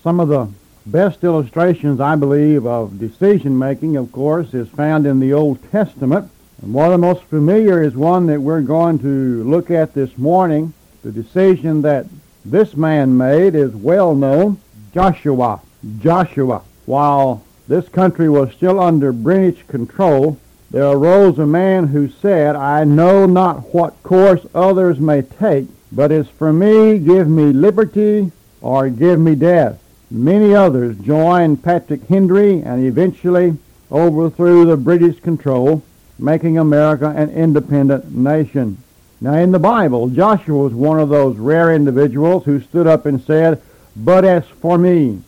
Some of the best illustrations, I believe, of decision-making, of course, is found in the Old Testament. And one of the most familiar is one that we're going to look at this morning. The decision that this man made is well known. Joshua. While this country was still under British control, there arose a man who said, I know not what course others may take, but as for me, give me liberty or give me death. Many others joined Patrick Henry and eventually overthrew the British control, making America an independent nation. Now in the Bible, Joshua was one of those rare individuals who stood up and said, but as for me,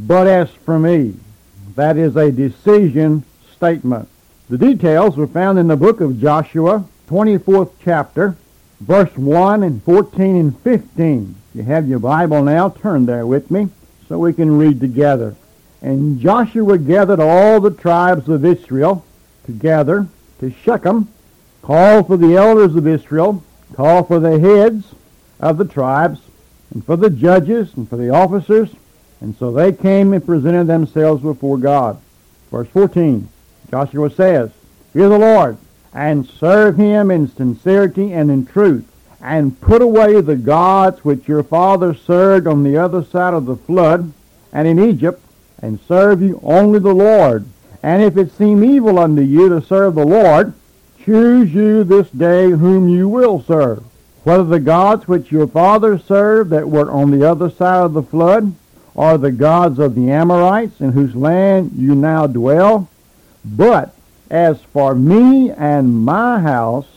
that is a decision statement. The details are found in the book of Joshua, 24th chapter, verse 1 and 14 and 15. If you have your Bible now, turn there with me so we can read together. And Joshua gathered all the tribes of Israel together to Shechem, called for the elders of Israel, called for the heads of the tribes, and for the judges, and for the officers, and so they came and presented themselves before God. Verse 14, Joshua says, Fear the Lord, and serve him in sincerity and in truth, and put away the gods which your fathers served on the other side of the flood, and in Egypt, and serve you only the Lord. And if it seem evil unto you to serve the Lord, choose you this day whom you will serve, whether the gods which your fathers served that were on the other side of the flood, or the gods of the Amorites in whose land you now dwell. But as for me and my house,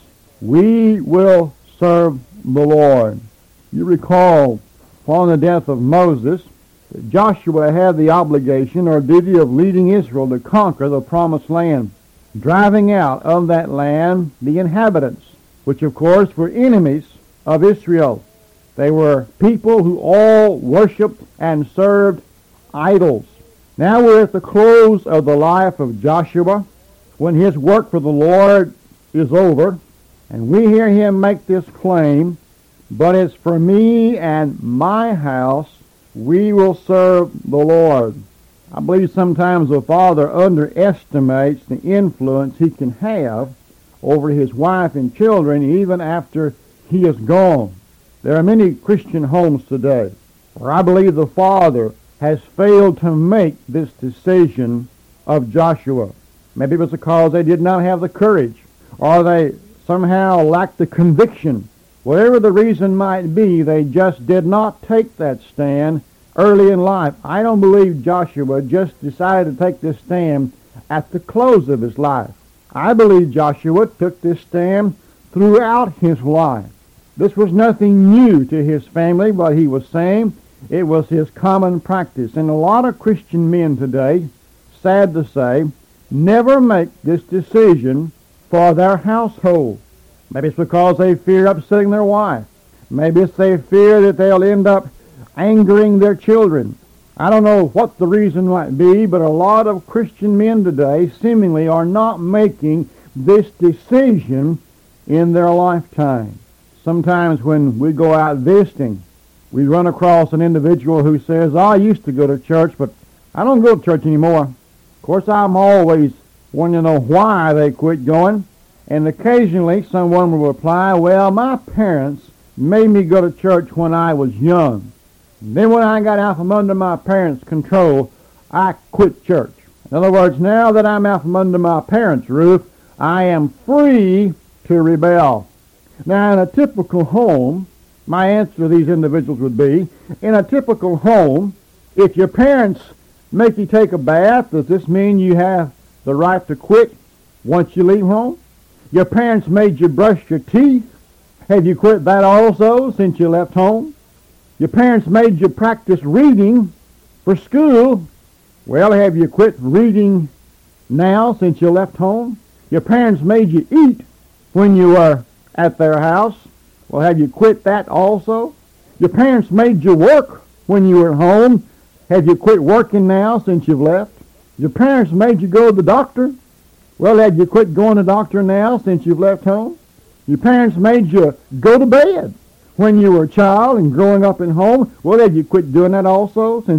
we will serve the Lord. You recall, upon the death of Moses, that Joshua had the obligation or duty of leading Israel to conquer the promised land, driving out of that land the inhabitants, which of course were enemies of Israel. They were people who all worshipped and served idols. Now we're at the close of the life of Joshua, when his work for the Lord is over, and we hear him make this claim, but as for me and my house, we will serve the Lord. I believe sometimes a father underestimates the influence he can have over his wife and children even after he is gone. There are many Christian homes today where I believe the father has failed to make this decision of Joshua. Maybe it was because they did not have the courage, or they somehow lacked the conviction. Whatever the reason might be, they just did not take that stand early in life. I don't believe Joshua just decided to take this stand at the close of his life. I believe Joshua took this stand throughout his life. This was nothing new to his family, what he was saying. It was his common practice. And a lot of Christian men today, sad to say, never make this decision for their household. Maybe it's because they fear upsetting their wife. Maybe it's they fear that they'll end up angering their children. I don't know what the reason might be, but a lot of Christian men today seemingly are not making this decision in their lifetime. Sometimes when we go out visiting, we run across an individual who says, I used to go to church, but I don't go to church anymore. Of course, I'm always wanting to know why they quit going. And occasionally someone will reply, well, my parents made me go to church when I was young. And then when I got out from under my parents' control, I quit church. In other words, now that I'm out from under my parents' roof, I am free to rebel. Now, in a typical home, my answer to these individuals would be, in a typical home, if your parents make you take a bath, does this mean you have the right to quit once you leave home? Your parents made you brush your teeth. Have you quit that also since you left home? Your parents made you practice reading for school. Well, have you quit reading now since you left home? Your parents made you eat when you were at their house. Well, have you quit that also? Your parents made you work when you were at home. Have you quit working now since you've left? Your parents made you go to the doctor. Well, have you quit going to the doctor now since you've left home? Your parents made you go to bed when you were a child and growing up in home. Well, have you quit doing that also since you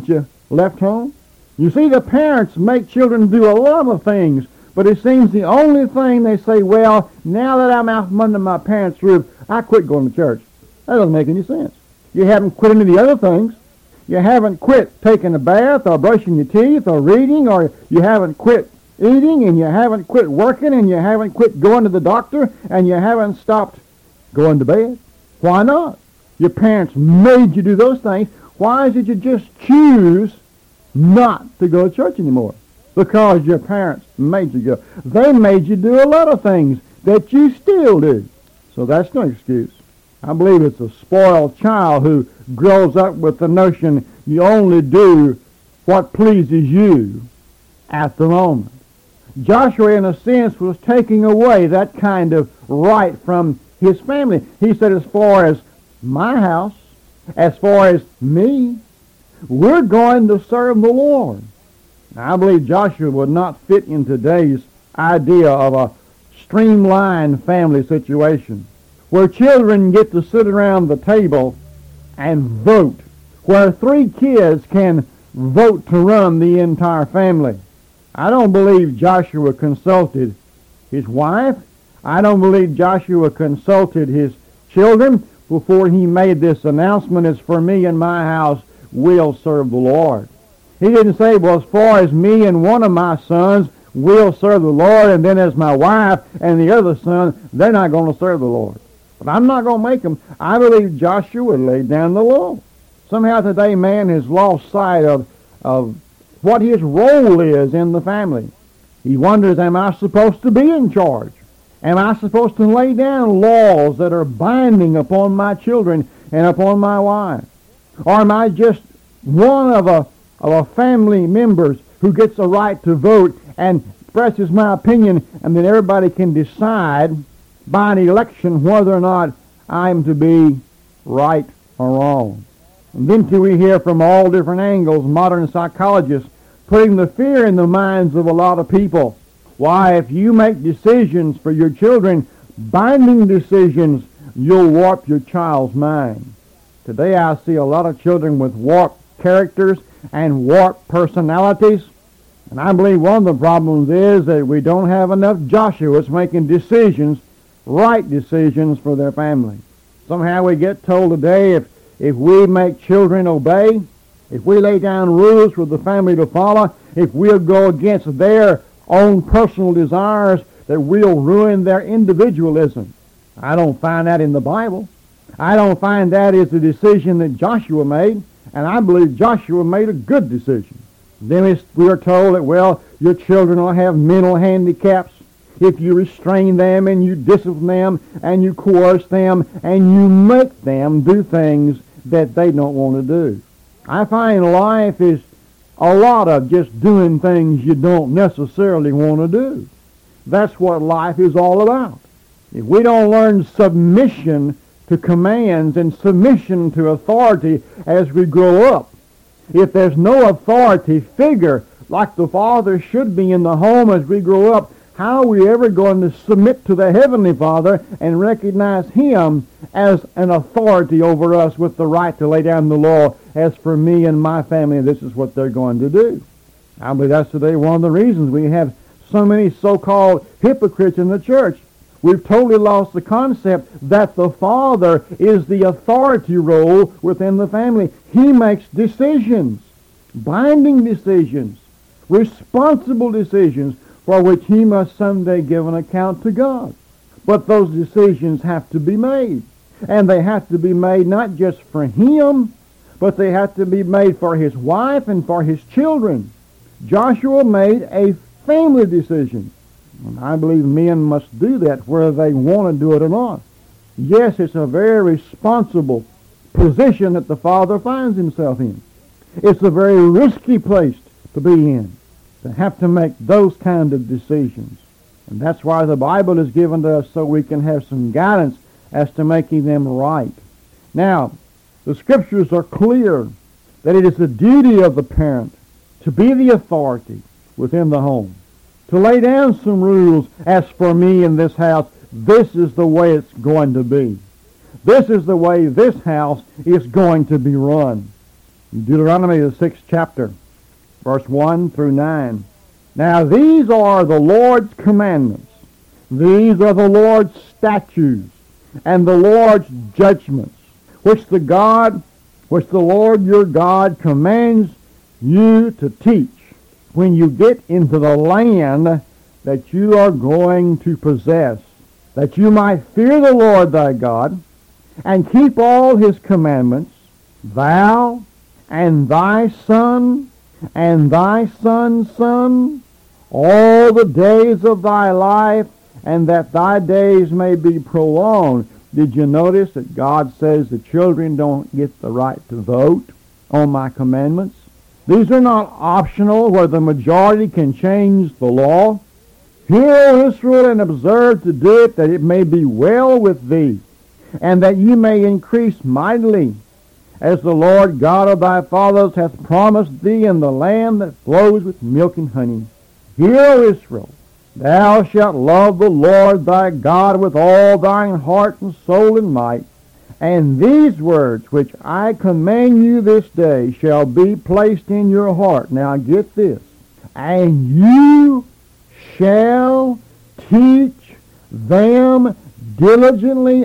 left home? You see, the parents make children do a lot of things, but it seems the only thing they say, well, now that I'm out from under my parents' roof, I quit going to church. That doesn't make any sense. You haven't quit any of the other things. You haven't quit taking a bath or brushing your teeth or reading, or you haven't quit eating, and you haven't quit working, and you haven't quit going to the doctor, and you haven't stopped going to bed. Why not? Your parents made you do those things. Why did you just choose not to go to church anymore? Because your parents made you go. They made you do a lot of things that you still do. So that's no excuse. I believe it's a spoiled child who grows up with the notion you only do what pleases you at the moment. Joshua, in a sense, was taking away that kind of right from his family. He said, as far as my house, as far as me, we're going to serve the Lord. Now, I believe Joshua would not fit in today's idea of a streamlined family situation, where children get to sit around the table and vote, where 3 kids can vote to run the entire family. I don't believe Joshua consulted his wife. I don't believe Joshua consulted his children before he made this announcement, as for me and my house, we'll serve the Lord. He didn't say, well, as far as me and one of my sons, we'll serve the Lord, and then as my wife and the other son, they're not going to serve the Lord. But I'm not going to make them. I believe Joshua laid down the law. Somehow today man has lost sight of what his role is in the family. He wonders, am I supposed to be in charge? Am I supposed to lay down laws that are binding upon my children and upon my wife? Or am I just one of a family members who gets a right to vote and expresses my opinion, and then everybody can decide by an election whether or not I'm to be right or wrong? And then we hear from all different angles, modern psychologists putting the fear in the minds of a lot of people. Why, if you make decisions for your children, binding decisions, you'll warp your child's mind. Today I see a lot of children with warped characters and warped personalities. And I believe one of the problems is that we don't have enough Joshuas making decisions, right decisions for their family. Somehow we get told today if we make children obey, if we lay down rules for the family to follow, if we'll go against their own personal desires, that we'll ruin their individualism. I don't find that in the Bible. I don't find that is the decision that Joshua made, and I believe Joshua made a good decision. Then we are told that, well, your children will have mental handicaps if you restrain them and you discipline them and you coerce them and you make them do things that they don't want to do. I find life is a lot of just doing things you don't necessarily want to do. That's what life is all about. If we don't learn submission to commands and submission to authority as we grow up, if there's no authority figure like the Father should be in the home as we grow up, how are we ever going to submit to the Heavenly Father and recognize Him as an authority over us with the right to lay down the law? As for me and my family, this is what they're going to do. I believe that's today one of the reasons we have so many so-called hypocrites in the church. We've totally lost the concept that the Father is the authority role within the family. He makes decisions, binding decisions, responsible decisions, for which he must someday give an account to God. But those decisions have to be made. And they have to be made not just for him, but they have to be made for his wife and for his children. Joshua made a family decision. And I believe men must do that whether they want to do it or not. Yes, it's a very responsible position that the father finds himself in. It's a very risky place to be in, to have to make those kind of decisions. And that's why the Bible is given to us, so we can have some guidance as to making them right. Now, the Scriptures are clear that it is the duty of the parent to be the authority within the home, to lay down some rules. As for me in this house, this is the way it's going to be. This is the way this house is going to be run. In Deuteronomy, the 6th chapter, verse 1 through 9. Now these are the Lord's commandments. These are the Lord's statutes and the Lord's judgments, which the Lord your God commands you to teach when you get into the land that you are going to possess, that you might fear the Lord thy God and keep all his commandments, thou and thy son and thy son's son, all the days of thy life, and that thy days may be prolonged. Did you notice that God says the children don't get the right to vote on my commandments? These are not optional where the majority can change the law. Hear, O Israel, and observe to do it, that it may be well with thee, and that ye may increase mightily, as the Lord God of thy fathers hath promised thee in the land that flows with milk and honey. Hear, O Israel, thou shalt love the Lord thy God with all thine heart and soul and might. And these words which I command you this day shall be placed in your heart. Now get this. And you shall teach them diligently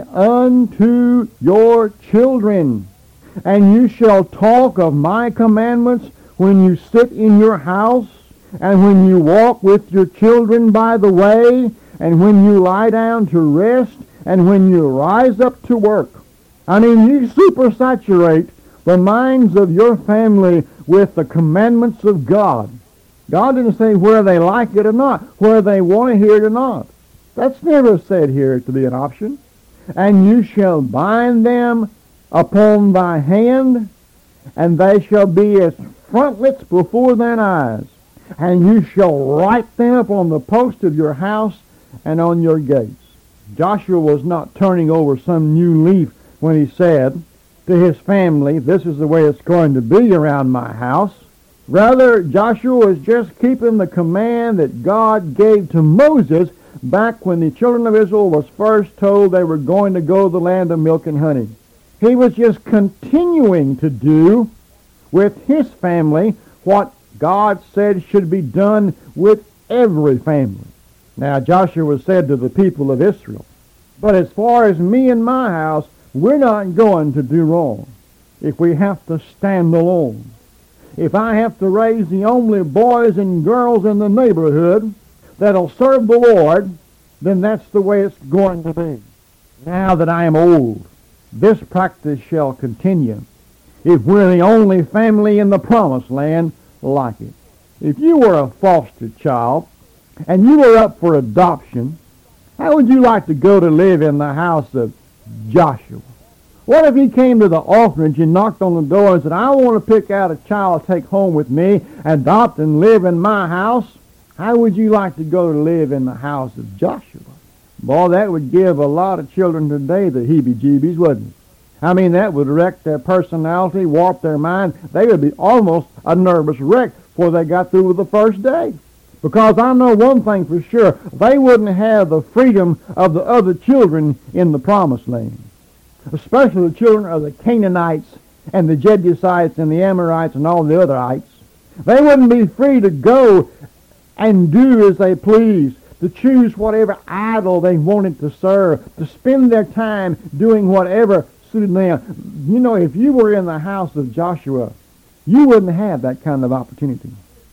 unto your children. And you shall talk of my commandments when you sit in your house, and when you walk with your children by the way, and when you lie down to rest, and when you rise up to work. I mean, you supersaturate the minds of your family with the commandments of God. God didn't say whether they like it or not, whether they want to hear it or not. That's never said here to be an option. And you shall bind them upon thy hand, and they shall be as frontlets before thine eyes. And you shall write them upon the post of your house and on your gates. Joshua was not turning over some new leaf when he said to his family, this is the way it's going to be around my house. Rather, Joshua was just keeping the command that God gave to Moses back when the children of Israel was first told they were going to go to the land of milk and honey. He was just continuing to do with his family what God said should be done with every family. Now Joshua said to the people of Israel, but as far as me and my house, we're not going to do wrong. If we have to stand alone, if I have to raise the only boys and girls in the neighborhood that'll serve the Lord, then that's the way it's going to be. Now that I am old, this practice shall continue if we're the only family in the promised land like it. If you were a foster child and you were up for adoption, how would you like to go to live in the house of Joshua? What if he came to the orphanage and knocked on the door and said, I want to pick out a child to take home with me, adopt and live in my house? How would you like to go to live in the house of Joshua? Boy, that would give a lot of children today the heebie-jeebies, wouldn't it? I mean, that would wreck their personality, warp their mind. They would be almost a nervous wreck before they got through with the first day. Because I know one thing for sure, they wouldn't have the freedom of the other children in the promised land. Especially the children of the Canaanites and the Jebusites and the Amorites and all the otherites. They wouldn't be free to go and do as they pleased, to choose whatever idol they wanted to serve, to spend their time doing whatever suited them. You know, if you were in the house of Joshua, you wouldn't have that kind of opportunity.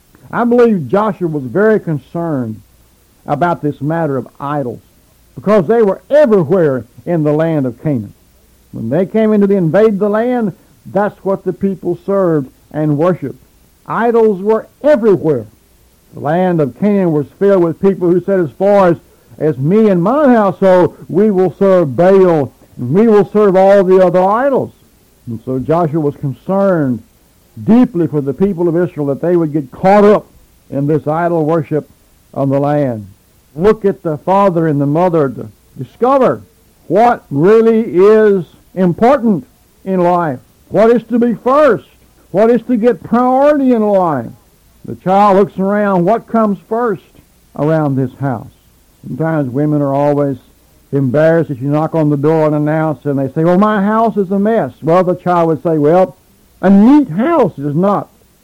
I believe Joshua was very concerned about this matter of idols because they were everywhere in the land of Canaan. When they came into the invade the land, that's what the people served and worshiped. Idols were everywhere. The land of Canaan was filled with people who said, as far as me and my household, we will serve Baal, and we will serve all the other idols. And so Joshua was concerned deeply for the people of Israel that they would get caught up in this idol worship on the land. Look at the father and the mother to discover what really is important in life. What is to be first? What is to get priority in life? The child looks around, what comes first around this house? Sometimes women are always embarrassed if you knock on the door and announce, and they say, well, my house is a mess. Well, the child would say, well, a neat house is not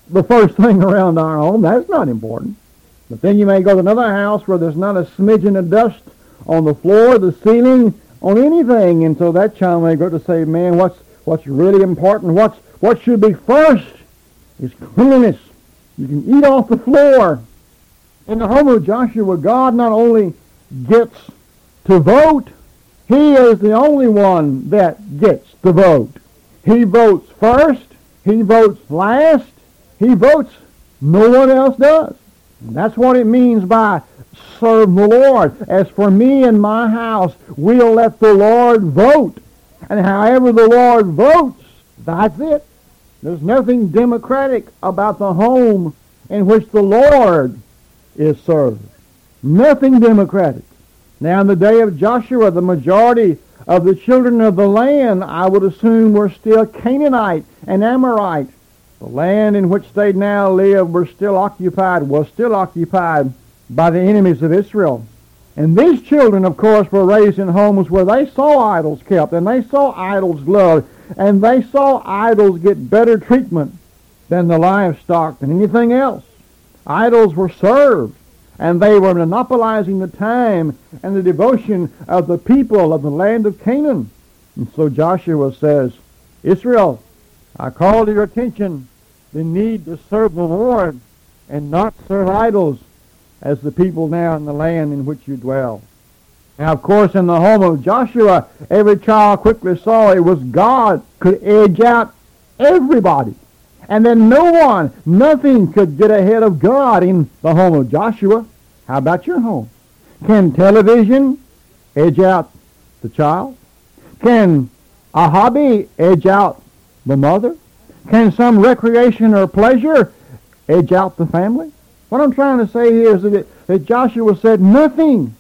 the first thing around our home. That's not important. But then you may go to another house where there's not a smidgen of dust on the floor, the ceiling, on anything. And so that child may go to say, man, what's really important, what should be first is cleanliness. You can eat off the floor. In the home of Joshua, God not only gets to vote, he is the only one that gets to vote. He votes first. He votes last. He votes. No one else does. And that's what it means by serve the Lord. As for me and my house, we'll let the Lord vote. And however the Lord votes, that's it. There's nothing democratic about the home in which the Lord is served. Nothing democratic. Now in the day of Joshua, the majority of the children of the land, I would assume, were still Canaanite and Amorite. The land in which they now live was still occupied by the enemies of Israel. And these children, of course, were raised in homes where they saw idols kept, and they saw idols loved, and they saw idols get better treatment than the livestock, than anything else. Idols were served, and they were monopolizing the time and the devotion of the people of the land of Canaan. And so Joshua says, Israel, I call to your attention the need to serve the Lord and not serve idols as the people now in the land in which you dwell. Now, of course, in the home of Joshua, every child quickly saw it was God could edge out everybody. And then nothing could get ahead of God in the home of Joshua. How about your home? Can television edge out the child? Can a hobby edge out the mother? Can some recreation or pleasure edge out the family? What I'm trying to say here is that Joshua said nothing,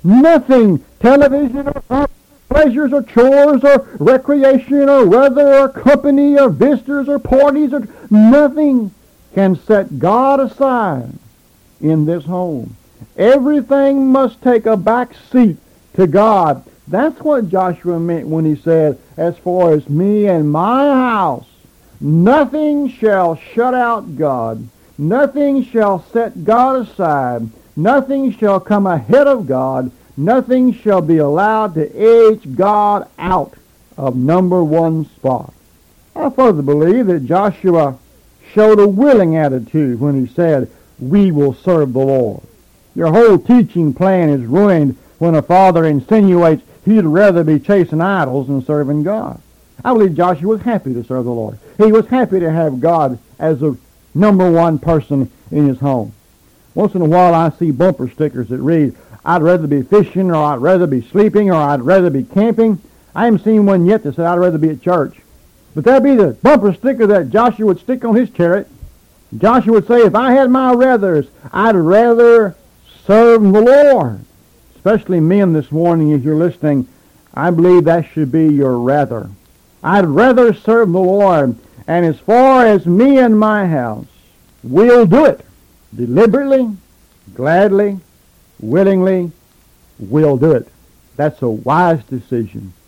television or pleasures or chores or recreation or weather or company or visitors or parties or nothing can set God aside in this home. Everything must take a back seat to God. That's what Joshua meant when he said, as far as me and my house, nothing shall shut out God. Nothing shall set God aside. Nothing shall come ahead of God. Nothing shall be allowed to edge God out of number one spot. I further believe that Joshua showed a willing attitude when he said, we will serve the Lord. Your whole teaching plan is ruined when a father insinuates he'd rather be chasing idols than serving God. I believe Joshua was happy to serve the Lord. He was happy to have God as the number one person in his home. Once in a while I see bumper stickers that read, I'd rather be fishing, or I'd rather be sleeping, or I'd rather be camping. I haven't seen one yet that said I'd rather be at church. But that'd be the bumper sticker that Joshua would stick on his chariot. Joshua would say, if I had my rathers, I'd rather serve the Lord. Especially men this morning, as you're listening, I believe that should be your rather. I'd rather serve the Lord. And as far as me and my house, we'll do it. Deliberately, gladly, willingly, we'll do it. That's a wise decision.